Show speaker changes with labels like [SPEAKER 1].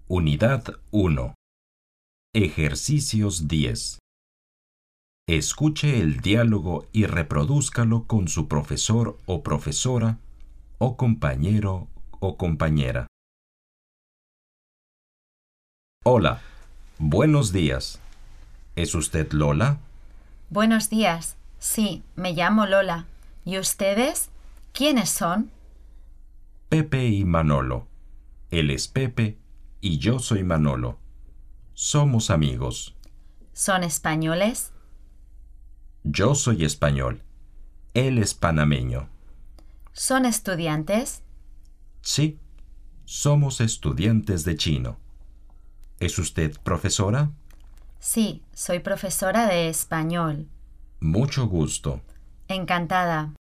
[SPEAKER 1] Unidad 1. Ejercicios 10. Escuche el diálogo y reprodúzcalo con su profesor o profesora, o compañero o compañera. Hola, buenos días. ¿Es usted Lola?
[SPEAKER 2] Buenos días. Sí, me llamo Lola. ¿Y ustedes? ¿Quiénes son?
[SPEAKER 1] Pepe y Manolo. Él es Pepe y yo soy Manolo. Somos amigos.
[SPEAKER 2] ¿Son españoles?
[SPEAKER 1] Yo soy español. Él es panameño.
[SPEAKER 2] ¿Son estudiantes?
[SPEAKER 1] Sí, somos estudiantes de chino. ¿Es usted profesora?
[SPEAKER 2] Sí, soy profesora de español.
[SPEAKER 1] Mucho gusto.
[SPEAKER 2] Encantada.